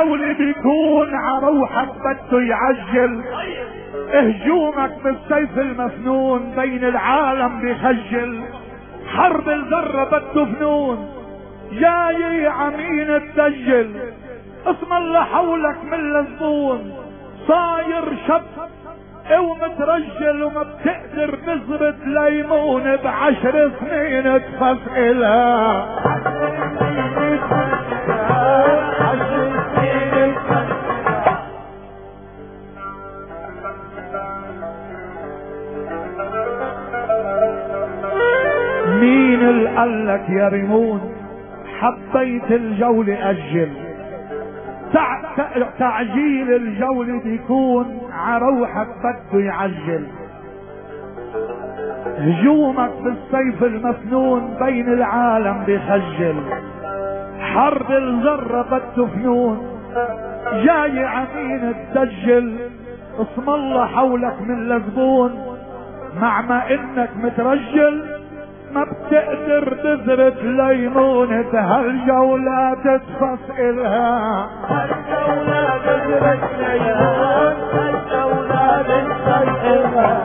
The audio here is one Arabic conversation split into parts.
الجولة بيكون عروحك بده يعجل، هجومك بالسيف المفنون بين العالم بخجل، حرب الذرة بده فنون جاي عمين تسجل، اسم الله حولك من الزبون صاير شب ومترجل وما بتقدر تزبط ليمون ب10 سنين تفسئلها. مين اللي قالك يا ريمون حبيت الجولة أجل؟ تعجيل الجولة بيكون عروحك بده يعجل، هجومك بالسيف المفنون بين العالم بخجل، حرب الذرة بده فنون جاي عمين تسجل، اسم الله حولك من لزبون مع ما انك مترجل ما بتقدر تزرت ليمون بهالجولة تتفسئلها. هالجولة تزرت ليمون هالجولة تتفسئلها.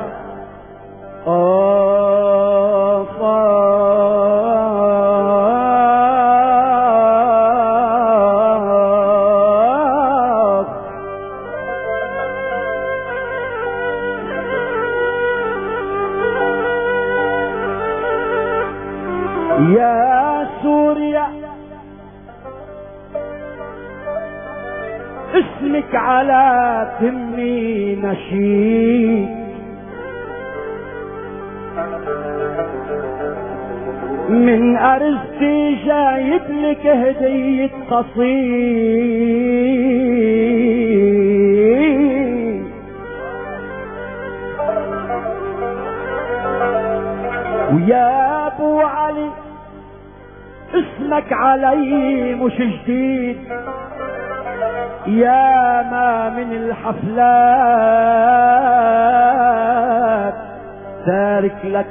يا سوريا اسمك على تمي نشيد، من أرزتي جايب لك هدية قصيد، ويا ابو علي اسمك علي مش جديد، يا ما من الحفلات تارك لك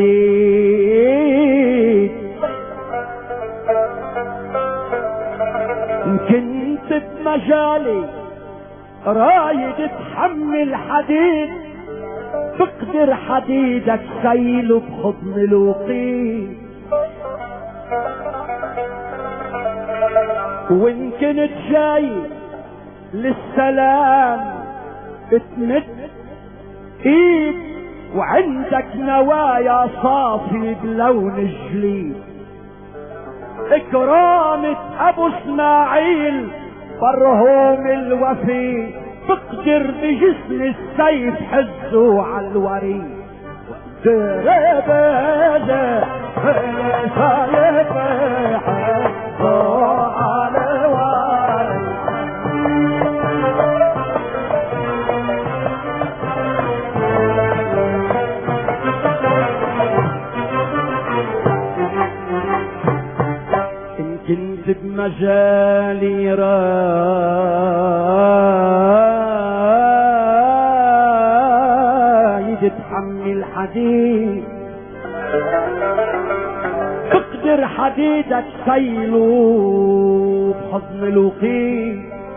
رصيد، ان كنت بمجالي رايد تحمل حديد، تقدر حديدك سيله بحضن الوقيد، وان كنت جاي للسلام تمد ايد، وعندك نوايا صافي بلون الجليد، اكرامة ابو اسماعيل برهوم الوفي، تقدر بجسم السيف حزه على الوريد، إن كنت بمجالي رايد تحمل حديد، تقدر حديدك سيله بحضن الوقيد،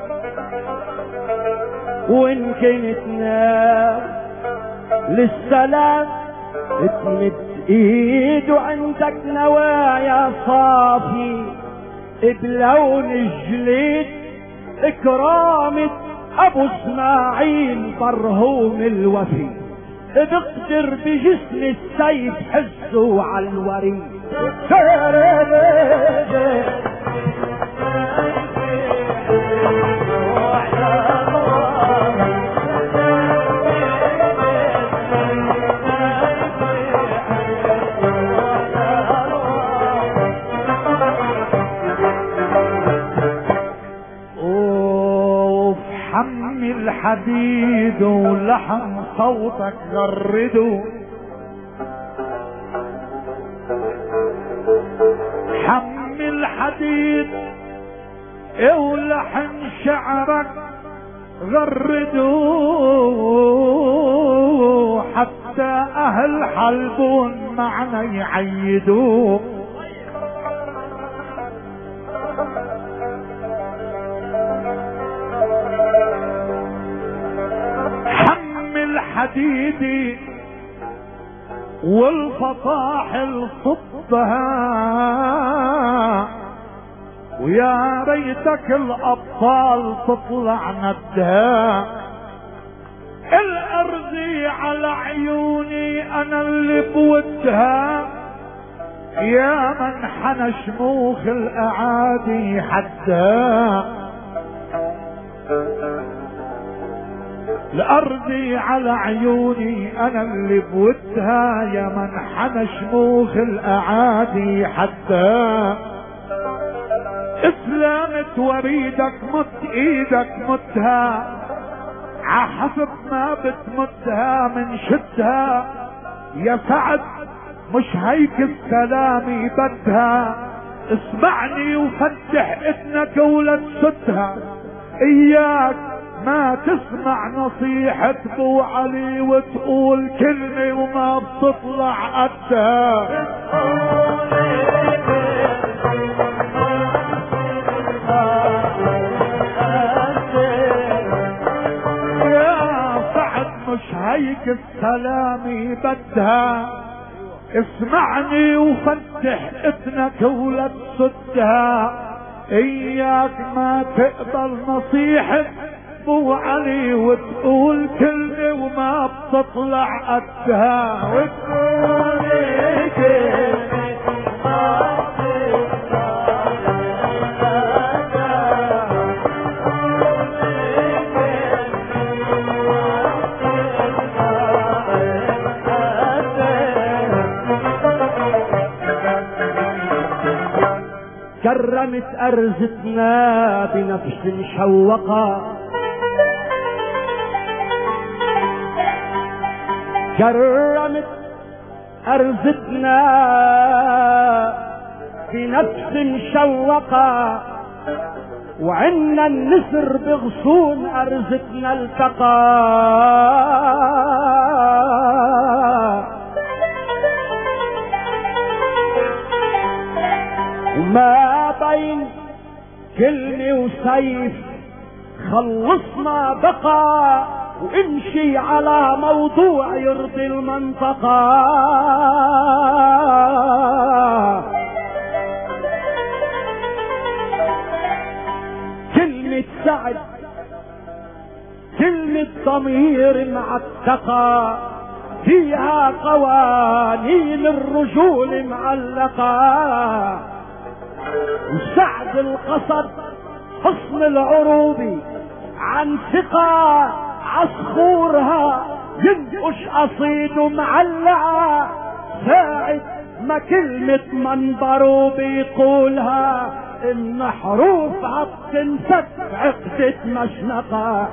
وإن كنت ناوي للسلام تمد ايد، وعندك نوايا صافي بلون الجليد، اكرامة ابو اسماعيل برهوم الوفي، تقدر بجسم السيف حزه على الوريد، حمل حديد ولحن صوتك غرده، حمل حديد ولحن شعرك غرده، حتى اهل حلبون معنا يعيدوه، الحديد والفطاحل صبها، ويا ريتك الابطال تطلع ندها. الارضي على عيوني انا اللي بودها، يا من حنى شموخ الاعادي حدها. الارضي على عيوني انا اللي بودها، يا من حنى شموخ الاعادي حدها. اسلامت وريدك مت ايدك متها، عحسب ما بتمدها من شدها. يا سعد مش هيك السلام بدها، اسمعني وفتح اذنك ولا تسدها. اياك ما تسمع نصيحة ابو علي وتقول كلمة وما بتطلع قدها. يا سعد مش هيك السلام بدها، اسمعني وفتح اذنك ولا تسدها. اياك ما تقبل نصيحة ابو علي وتقول كلمة وما بتطلع قدها. وتقول كرمت ارزتنا بنفس مشوقة، كرمت ارزتنا بنفس مشوقة، وعنا النسر بغصون ارزتنا التقى. وما بين كلمة وسيف خلصنا بقى، وامشي على موضوع يرضي المنطقة. كلمة سعد كلمة ضمير معتقة، فيها قوانين الرجول معلقة. وسعد القصد حصن العروبي عن ثقة، عصفورها ينقش قصيد معلقة. ساعد ما كلمة منبره بيقولها، ان حروفها بتنسك عقدة مشنقة.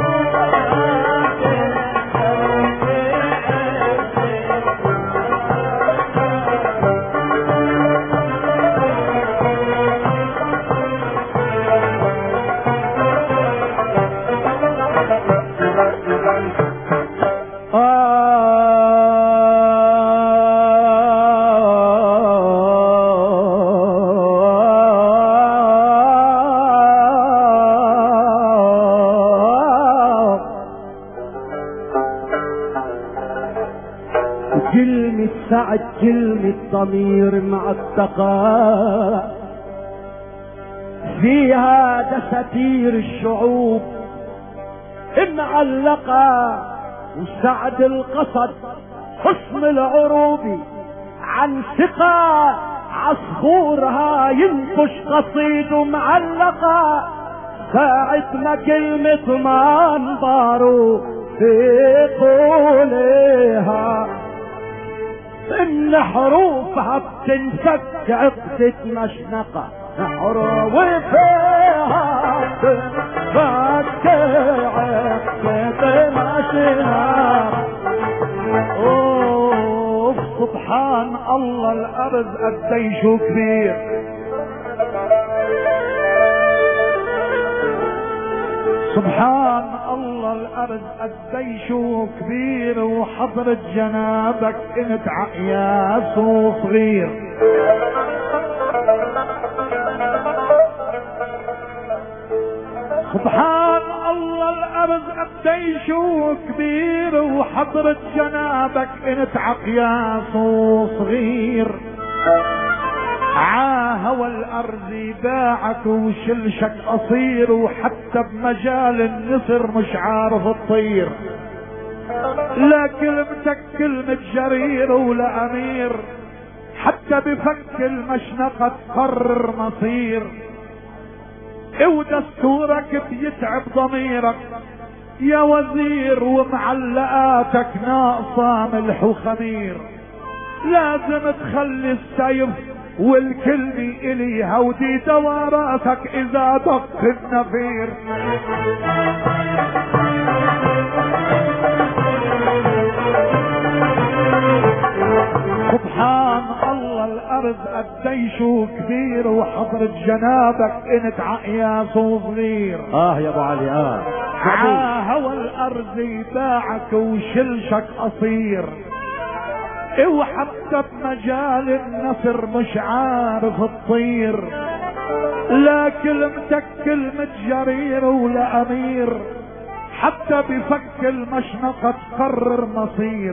كلمة سعد كلمة ضمير معتقة، فيها دساتير الشعوب معلقة. وسعد القصد حصن العروبي عن ثقة، عصفورها ينقش قصيد معلقة. ساعد ما كلمة منبره في قولها، ان حروفها بتنسك عقدة مشنقة. حروف فيها بتنسك عقدة مشنقة. اوه سبحان الله الارض قديش كبير، سبحان الله الارض قديش كبير، وحضرة جنابك انت عقياس وصغير. سبحان الله الارض الديش كبير وحضرة جنابك انت عقياس وصغير، عاهوى الارض باعك وشلشك قصير، وحتى بمجال النصر مش عارف تطير. لا كلمتك كلمة جرير ولا امير، حتى بفك المشنقة تقرر مصير. ودستورك بيتعب ضميرك يا وزير، ومعلقاتك ناقصة ملح وخمير. لازم تخلي السيف والكلمة اليها ودي دوا راسك اذا دق النفير. سبحان الله الارض الديش كبير، وحضرة جنابك انت عقياس وصغير. يا ابو علي عاهوى الارض باعك وشلشك قصير، وحتى بمجال النصر مش عارف تطير. لا كلمتك كلمة جرير ولا امير، حتى بفك المشنقة تقرر مصير.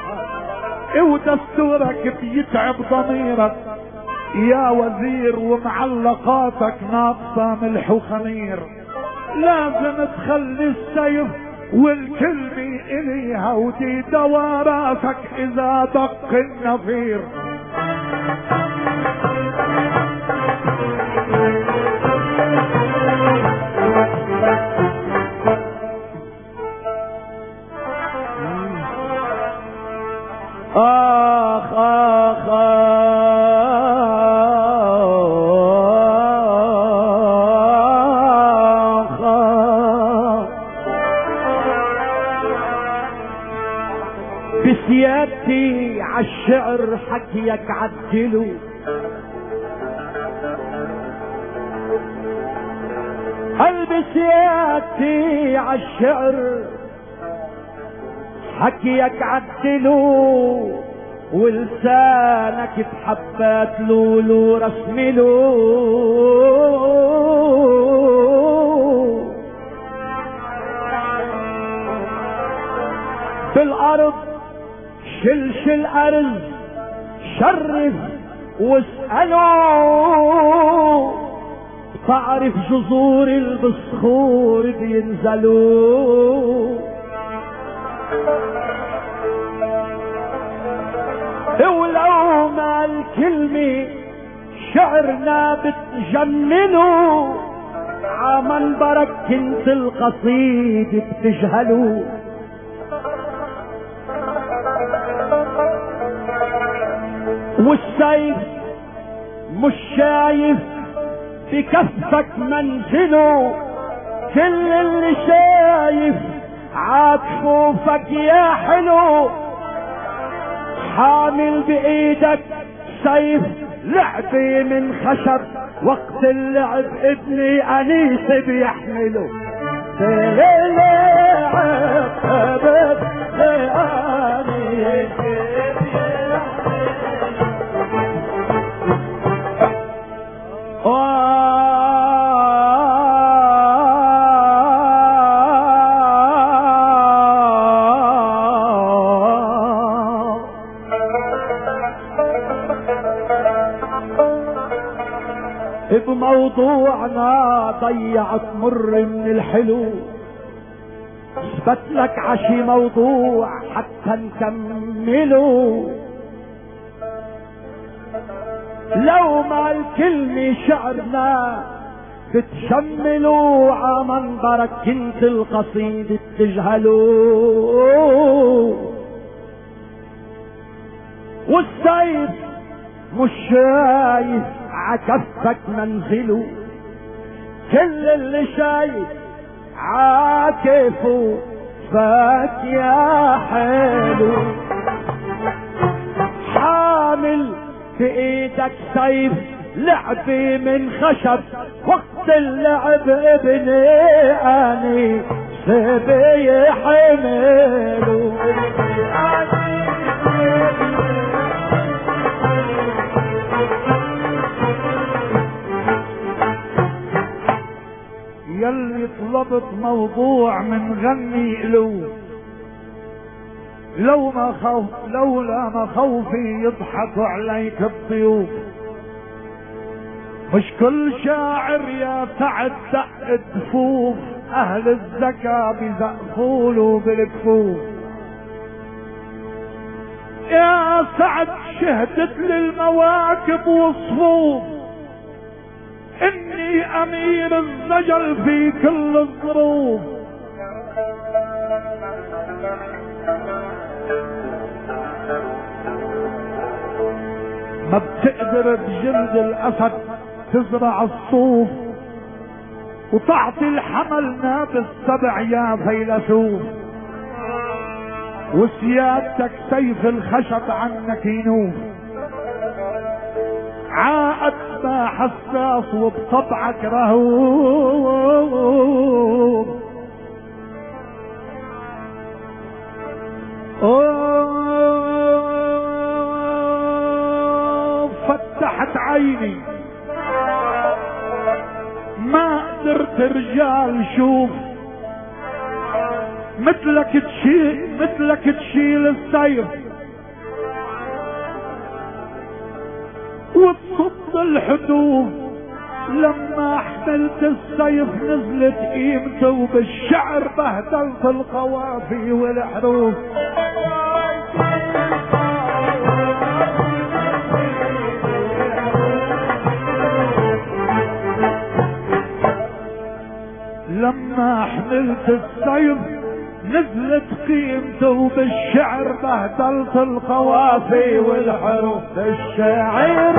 ودستورك بيتعب ضميرك يا وزير، ومعلقاتك ناقصة ملح وخمير. لازم تخلي السيف والكلمة اليها ودي دوا راسك اذا دق النفير. آخ آخ آخ بسيادتي عالشعر حكيك عدلوا، هل بسيادتي عالشعر حكيك عدلوا، ولسانك بحبات لولو رسملو. بالارض شلشل ارز شرف واسألوا، تعرف جذور البصخور بينزلوا. ولو ما الكلمة شعرنا بتجننوا، عمنبرك كنت القصيد بتجهلوا. والسيف مش شايف بكفك منزله، كل اللي شايف عاطفوفك يا حلو. حامل بايدك سيف لعبي من خشب، وقت اللعب ابني انيس بيحمله. بموضوعنا ضيعت مر من الحلو، اثبت لك عشي موضوع حتى نكمله. لو ما الكلمة شعرنا بتشملوا، عمنبرك كنت القصيد تجهلوا. والسيف مش شايف عكفك منزله، كل اللي شايف عاكفه فات يا حلو. حامل في ايدك سيف لعبي من خشب، وقت اللعب ابني اني سبي حمله. قال طلبت موضوع من غني له، لولا مخوفي يضحك عليك الضيوف. مش كل شاعر يا سعد دق دفوف، اهل الزكا بزقفوله بالكفوف. يا سعد شهدت للمواكب والصفوف، اني امير الزجل في كل الظروف. ما بتقدر بجلد الاسد تزرع الصوف، وتعطي الحمل ناب السبع يا فيلسوف. وسيادتك سيف الخشب عنك ينوف، عاقد ما حساس وبطبعك رهوب. فتحت عيني ما قدرت رجال شوف، مثلك تشيل السيف وتصد الحدود. لما حملت السيف نزلت قيمته، وبالشعر بهدلت القوافي والحروف. لما حملت السيف نزلت قيمته، وبالشعر بهدلت القوافي والحروف. الشاعر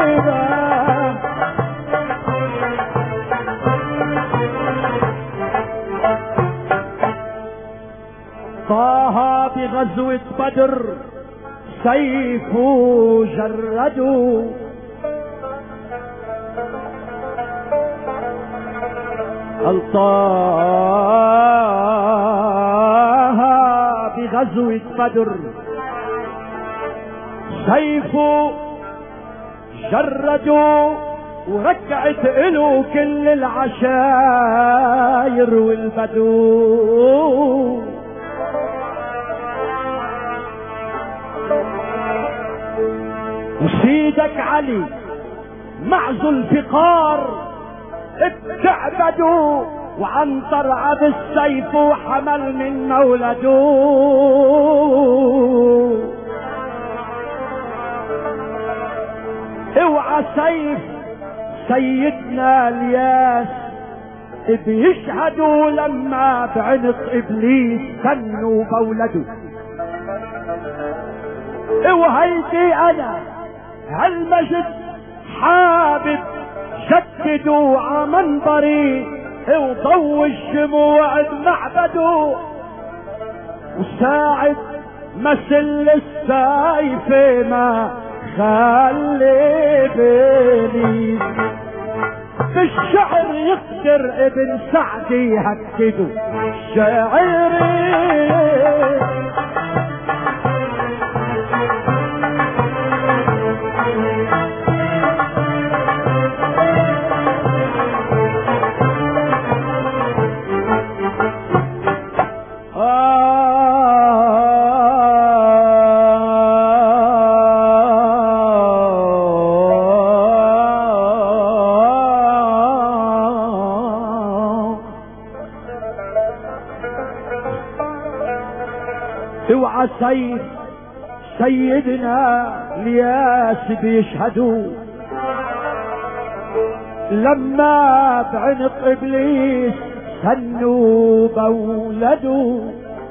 طه بغزوة بدر سيفه جرده، طه بغزوة بدر سيفه جرده، ورجعت له كل العشاير والبدو. وسيدك علي مع ذو الفقار اتعبدوا، وعنطر عب السيف وحمل من مولده. اوعى سيف سيدنا الياس بيشهدوا لما بعنق ابليس سنوا بولده. وهيدي انا هالمجد حابب شددوا عمنبري، وضو الشموع بمعبده. وساعد مثل السيف ما خلي بيني، بالشعر يقدر ابن سعد يهدده. شاعري اوعى سيف سيدنا الياس بيشهدوا لما بعنق ابليس سنوا بولدوا.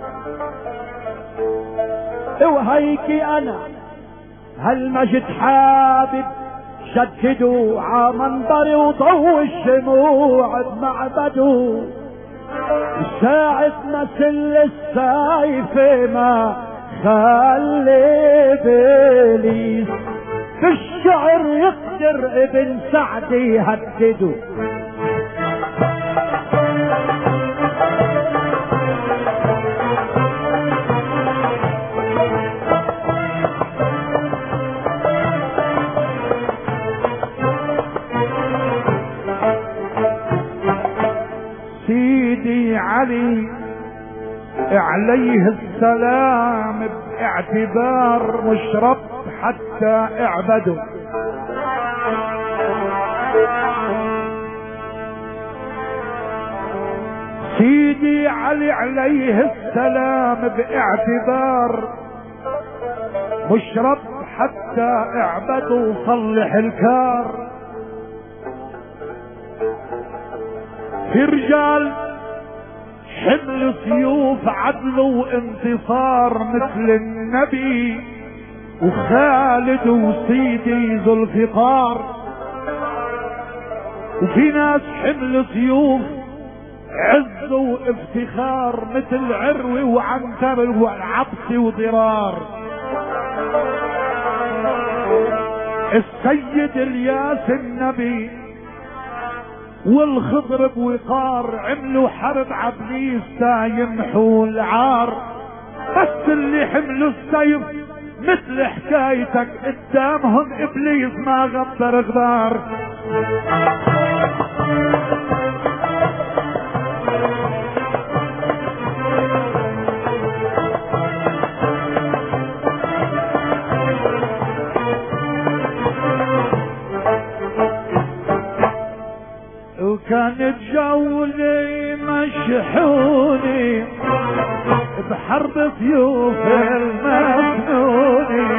وهيك انا هالمجد حابب شددوا عمنبري، وضو الشموع بمعبده. ساعة مثل السيف ما خلي بليس، بالشعر يقدر ابن سعد يهدده. علي عليه السلام باعتبار مشرب حتى اعبدوا. سيدي علي عليه السلام باعتبار مشرب حتى اعبدوا صلح الكار. في رجال حمل سيوف عدل وانتصار مثل النبي وخالد وسيدي ذو الفقار، وفي ناس حمل سيوف عز وافتخار مثل عروي وعنتر والعبس وضرار. السيد الياس النبي والخضر بوقار عملوا حرب عبليس تا يمحوا العار. بس اللي حملوا السيف مثل حكايتك قدامهم ابليس ما غبر غبار. وكانت جولي مشحوني بحرب سيوف المسنوني.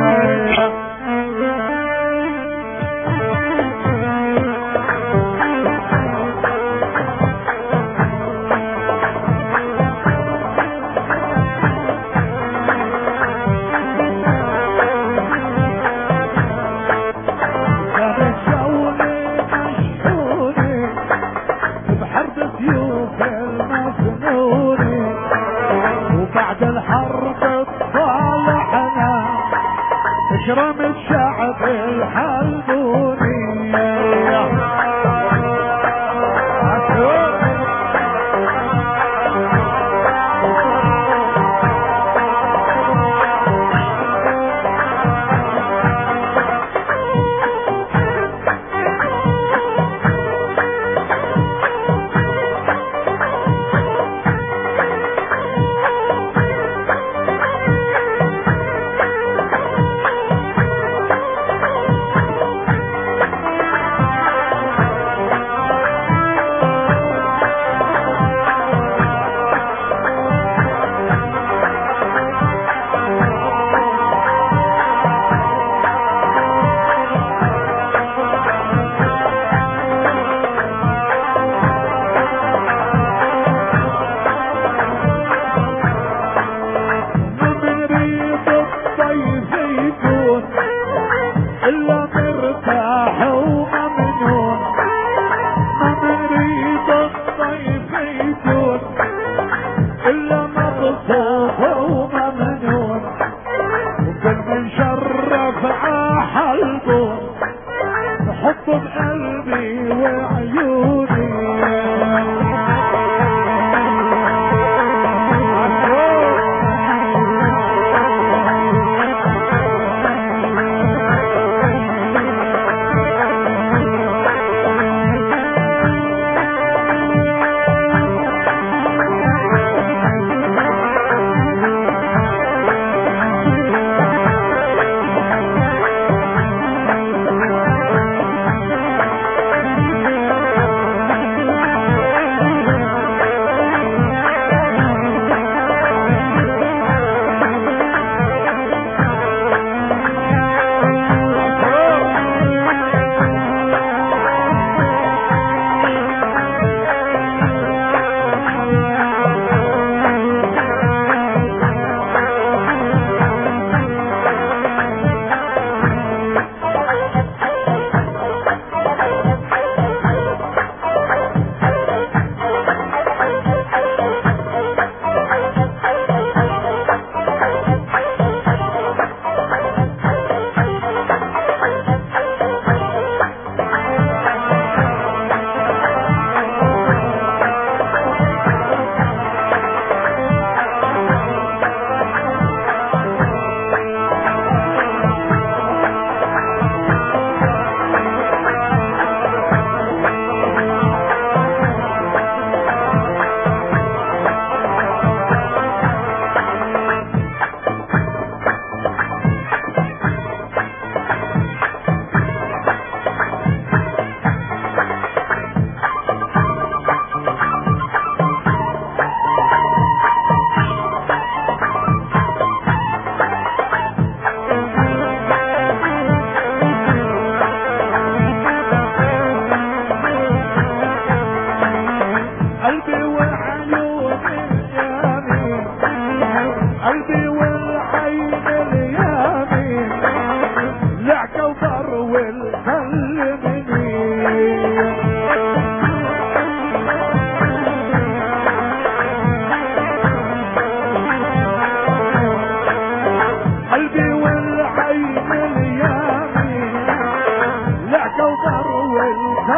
وبعد الحرب اتصالحنا اكرم الشعب الحلبوني.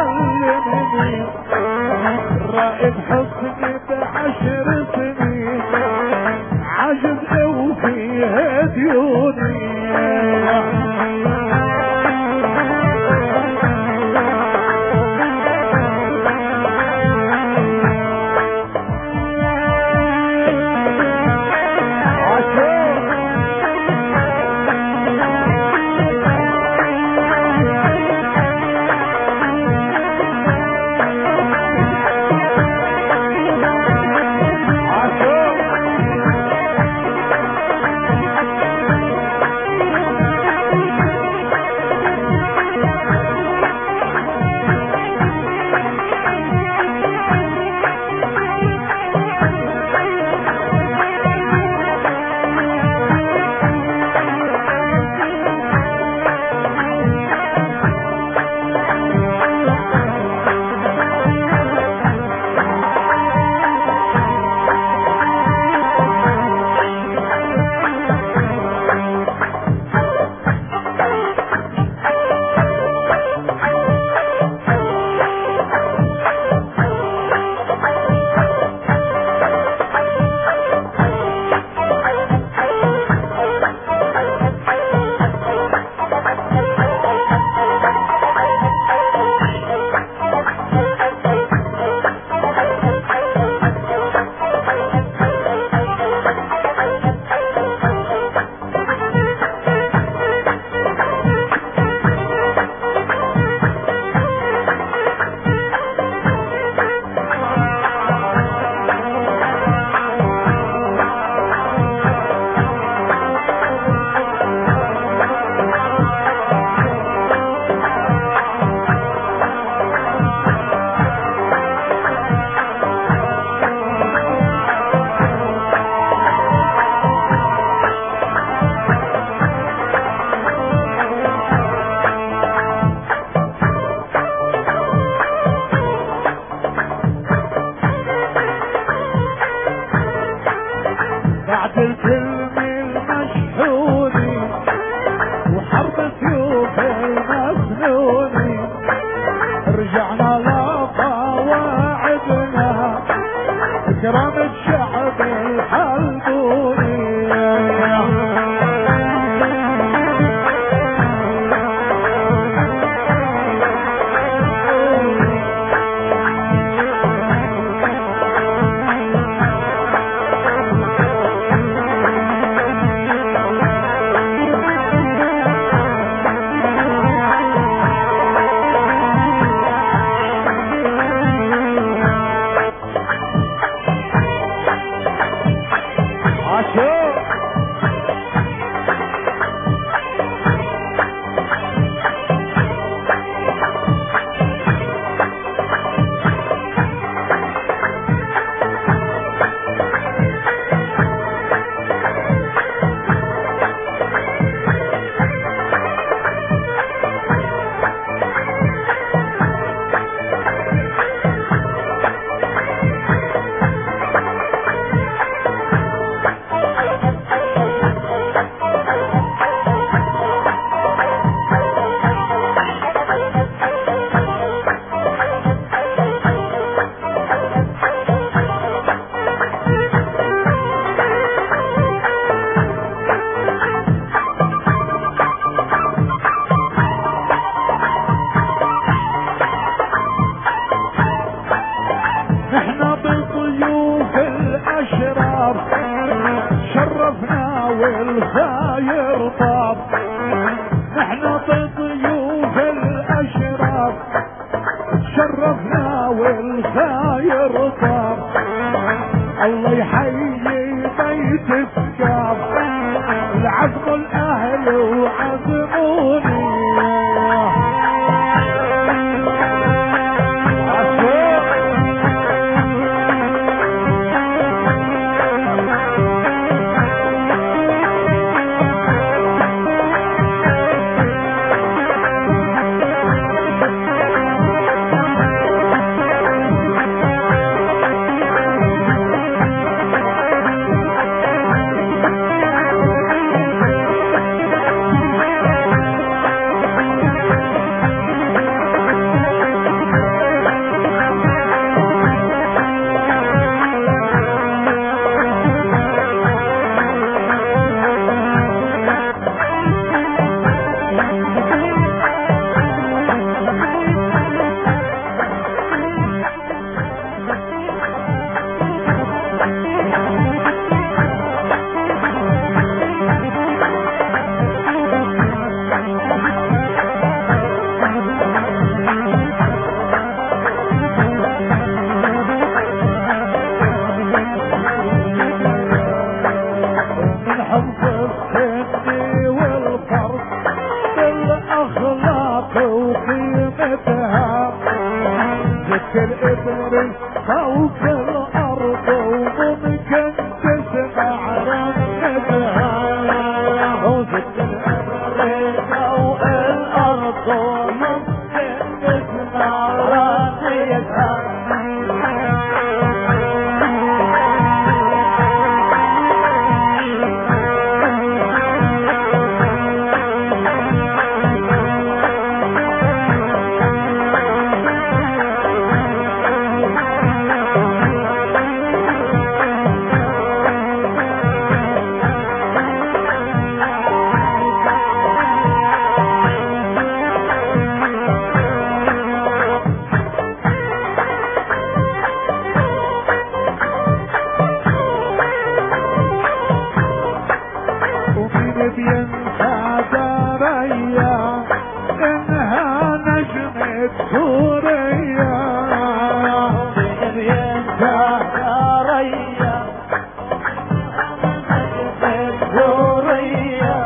علمني رائد حسني ب10 سنين عجز وفيه ديوني بعد الفيلم المشحوني وحرب سيوف المسنوني رجعنا لقواعدنا كرام الشعب الحلبوني نحنا بالضيوف الاشرار شرفنا والخاير طاب نحنا بالضيوف الاشرار شرفنا والخاير طاب الله يحيي بيت السكاب العزم الاهل وعزموني الابر فوق الارض وممكن تسمع رنتها. موجة الابر فوق الارض وممكن تسمع رنتها. بينسى دريا انها نجمة سوريا. بينسى دريا نجمة سوريا.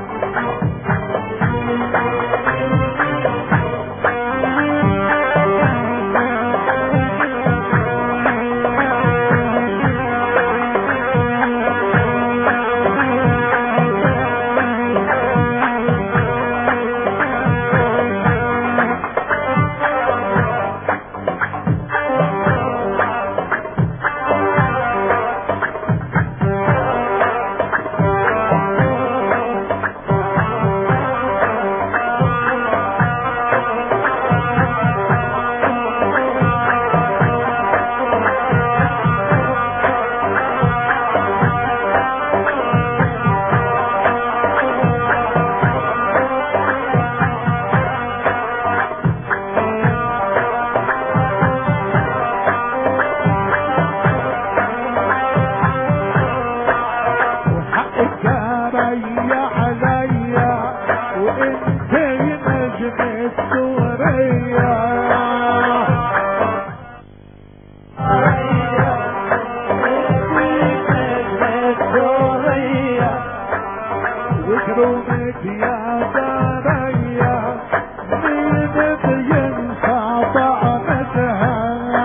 وكرومك يا دريا مين بينسى طعمتها.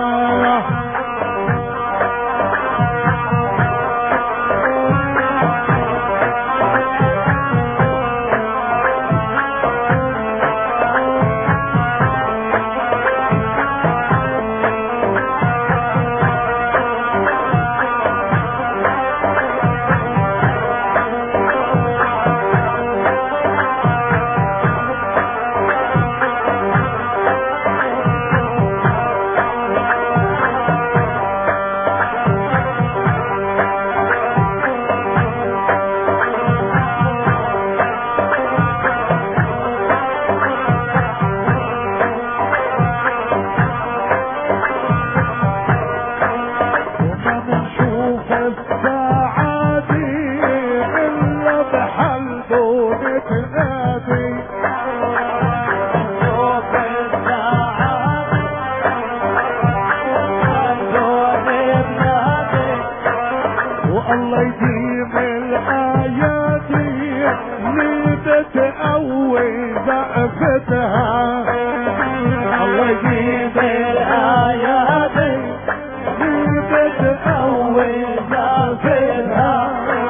الله يديم الآياتي نيدت قوي ضعفتها. الله يجيب الآيات نيدت قوي ضعفتها.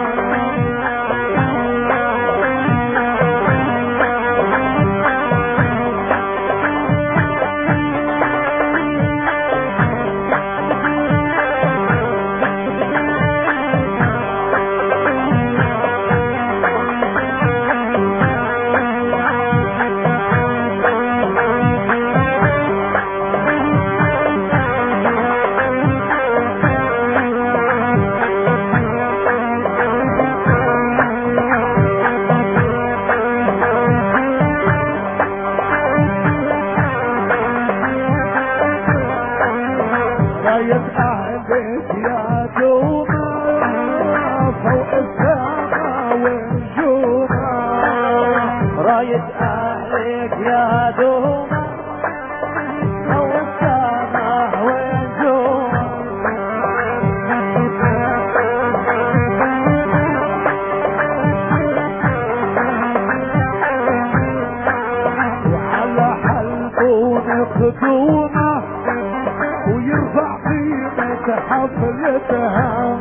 راية أهلك يا دوما فوق السما ونجوما. راية أهلك يا دوما فوق السما ونجوما. وعلى حلقون خدومة يرفع قيمة حفلتها.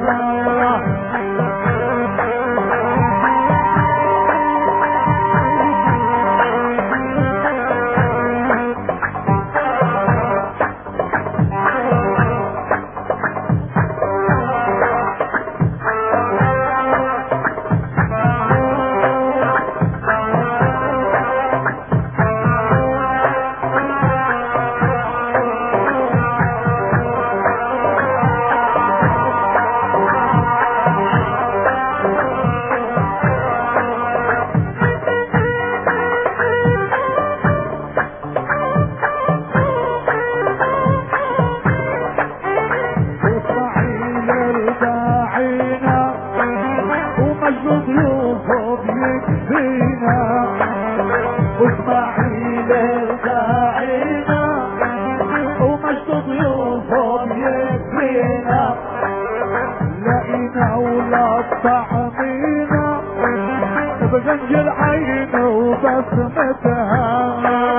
واسماعيل الداعينا ومجد ضيوفهم يكفينا، لقينا ولاد طعمينا بغنج العين وبسمتها.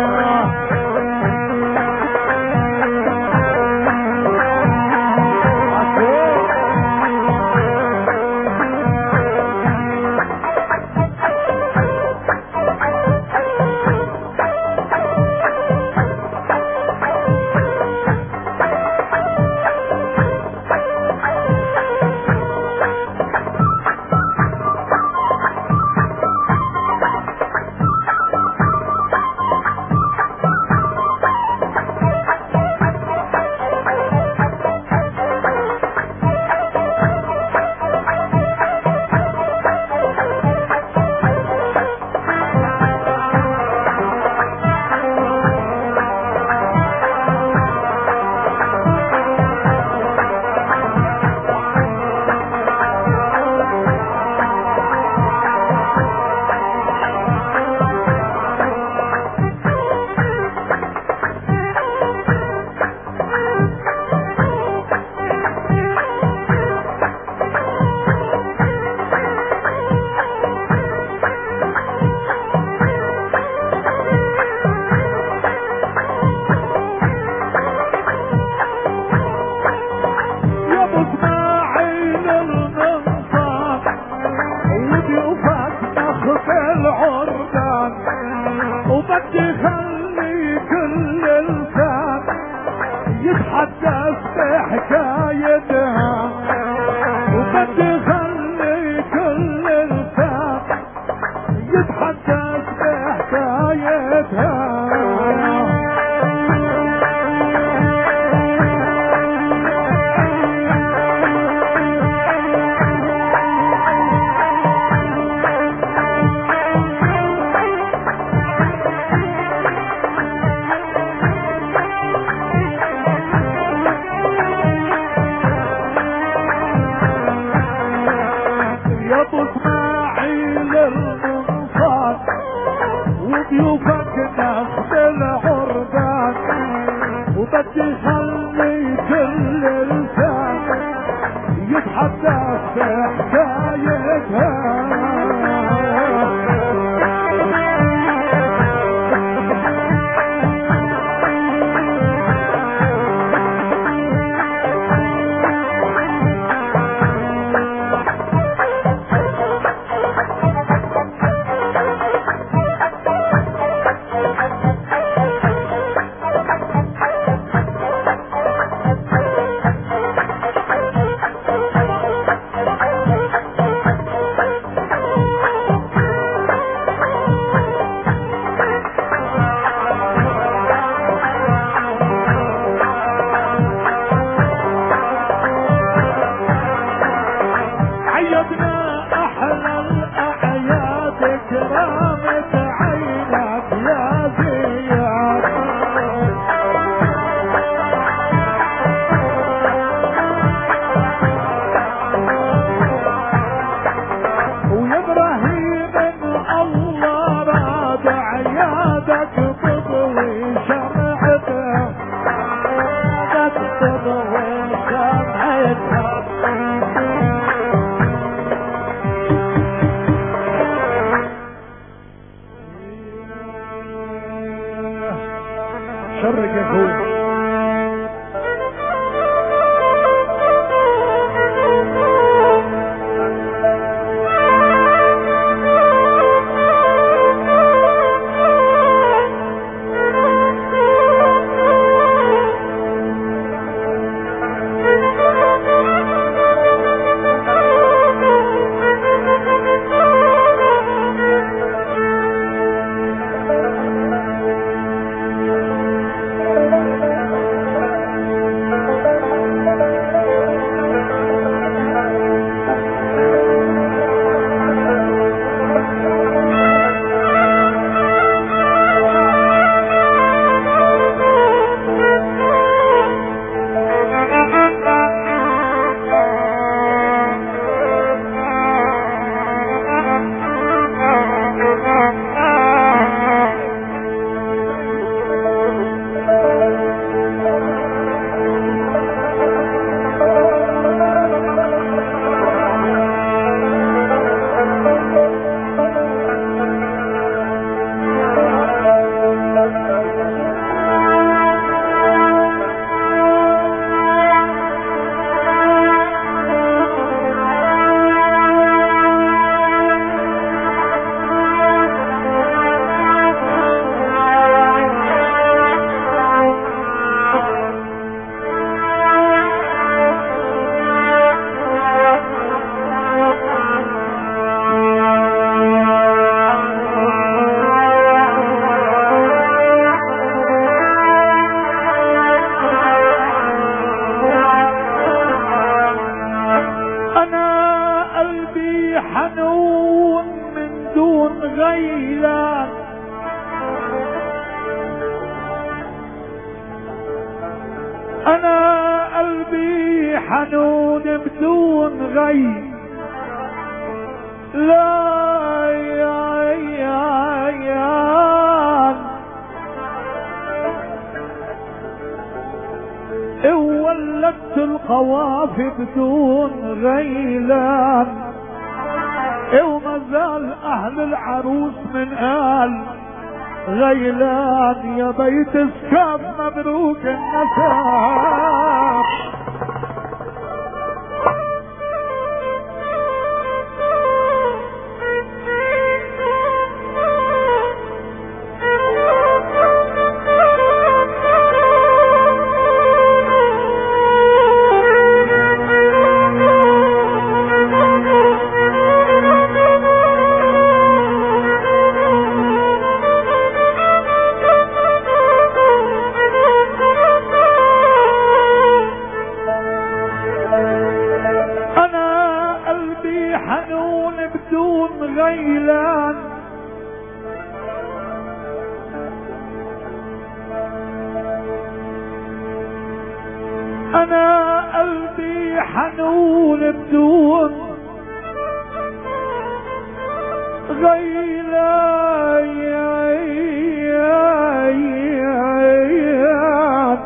وبدي خلي كل لسان يتحدث بحكايتها، وبدي خلي كل لسان يتحدث بحكايتها. اسماعيل المنصار وضيوفك ناخد العربان، وبدي خلي كل لسان يتحدث بحكايتها. انا قلبي حنون بدون غي، لا يا ولدت القوافي بدون غيلان، وما زال اهل العروس من قال غيلان. يا بيت سكاب مبروك النساب. غيلان انا قلبي حنون بدون غيلان.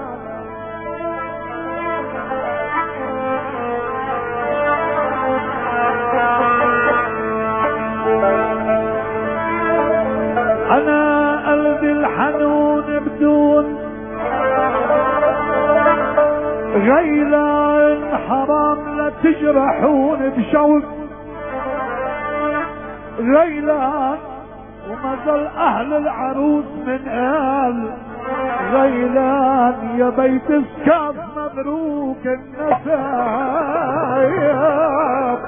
انا قلبي الحنون بدون غيلان، حرام لا تجرحون بشوق غيلان. وما زال اهل العروس من قال غيلان. يا بيت سكاب مبروك النسايب.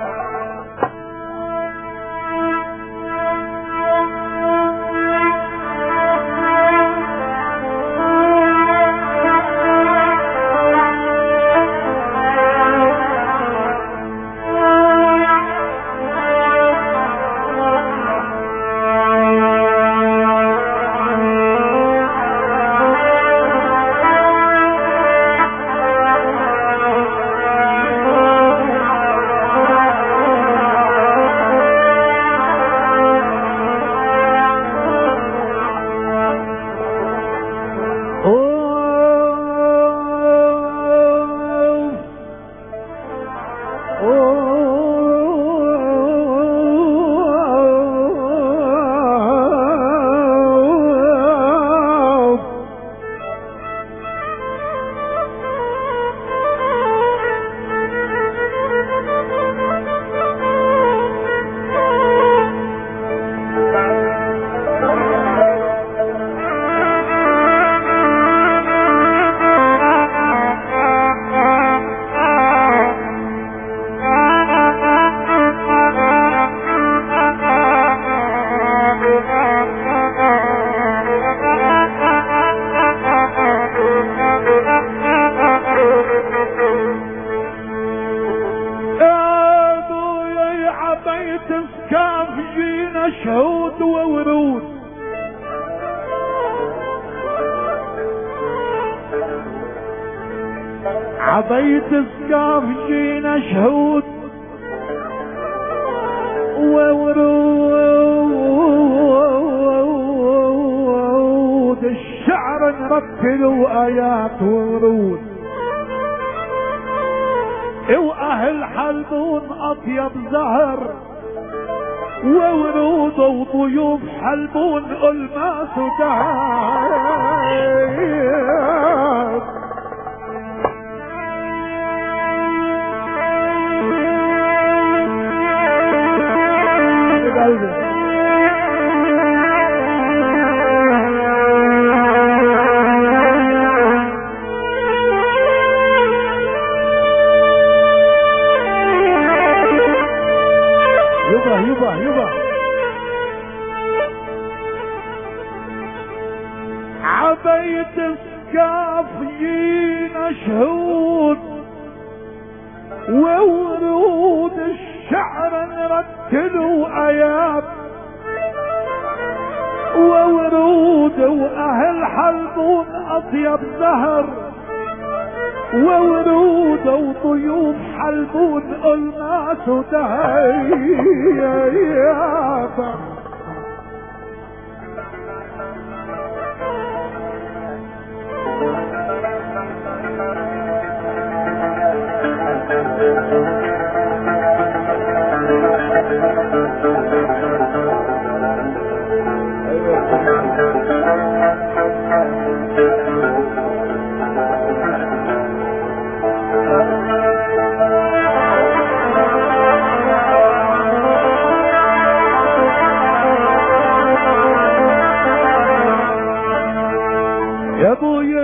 سكاف جينا شهود وورود، عبيت سكاف جينا شهود وورود، الشعر نرتل وآيات وورود، واهل حلبون اطيب زهر وورود، وضيوف حلبون الماس ودهر. يبا عبيت سكاف جينا شهود وورود، الشعر نرتلوا آيات وورود، واهل حلبون اطيب زهر وورود وطيوب حلبون الماس ودهيات. يا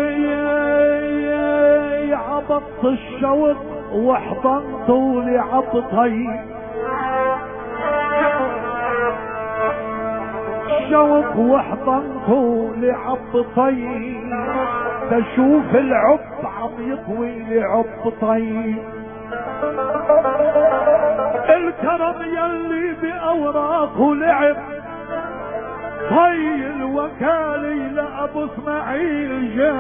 ابويا عبطت الشوق وحضنت لعبطي، الشوق وحضنت لعبطي، تشوف العب عم يطوي لعبطي. الكرم يلي بأوراقه لعب طي الوكالي لأبو اسماعيل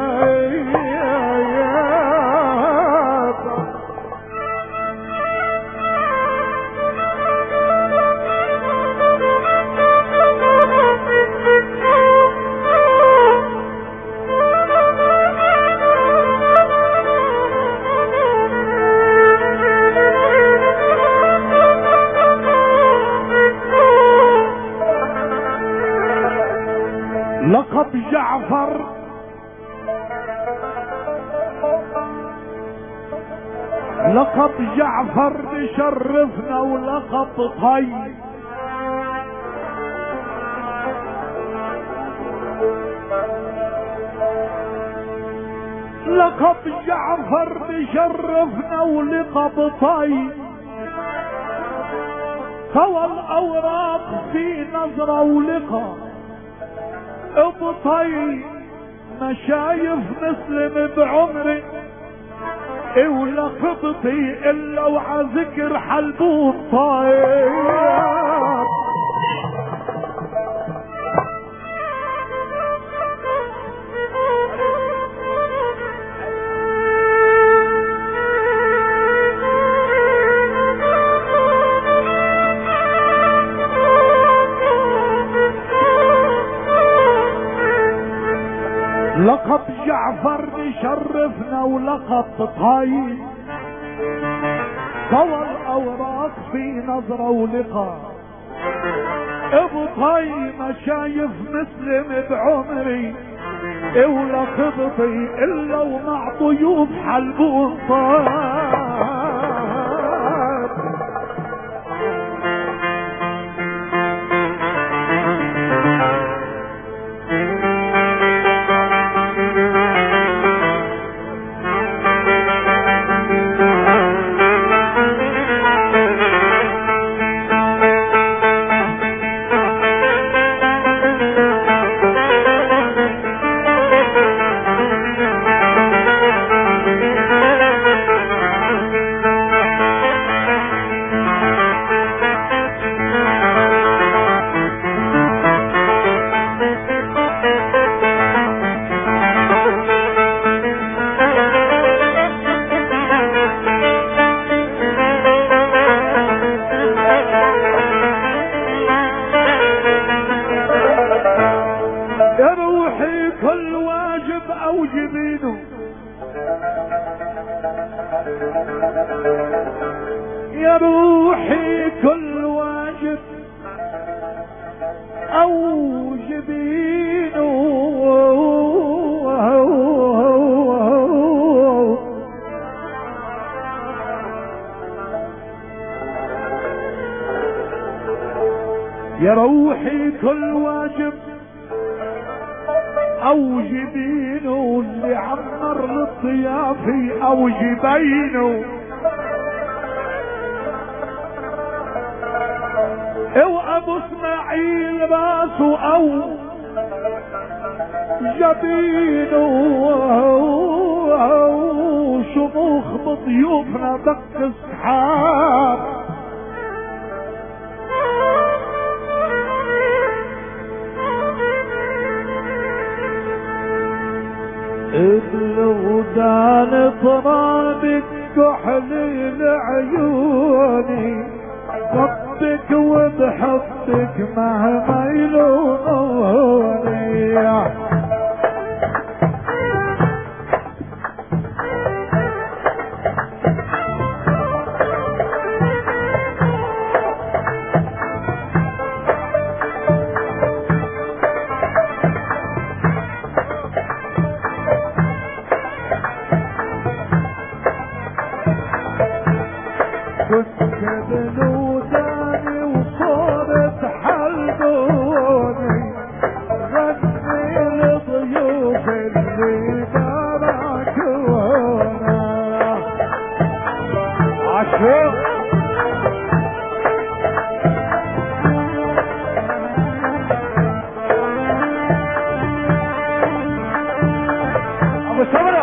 جايات. لقب جعفر لقب جعفر بشرفنا ولقب طي. لقب جعفر بشرفنا ولقب طي. طوى الأوراق في نظرة ولقى ابطي، مشايف مسلم بعمري ولا خبطي الا وعذكر حلبون طيب. لقب جعفر بشرفنا ولقب طي. طوى الاوراق في نظرة ولقى ابطي، مشايف مسلم بعمري ولا خبطي الا ومع طيوب حلبون طيب. يا روحي كل واجب اوجبينه، يا روحي كل واجب اوجبينه، اللي عمر للضيافي اوجبينه، وابو اسماعيل راسه او جبينه، شموخ بضيوفنا دق السحاب، ابلغ زال طرابك كحلي لعيوني حبك وبحبك مهما يلوموني كنت بلوداني وصورة حلقوني غني لضيوف اللي باركونا عشوق ابو سمرة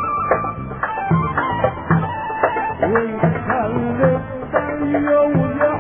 ويخلف بيا ويا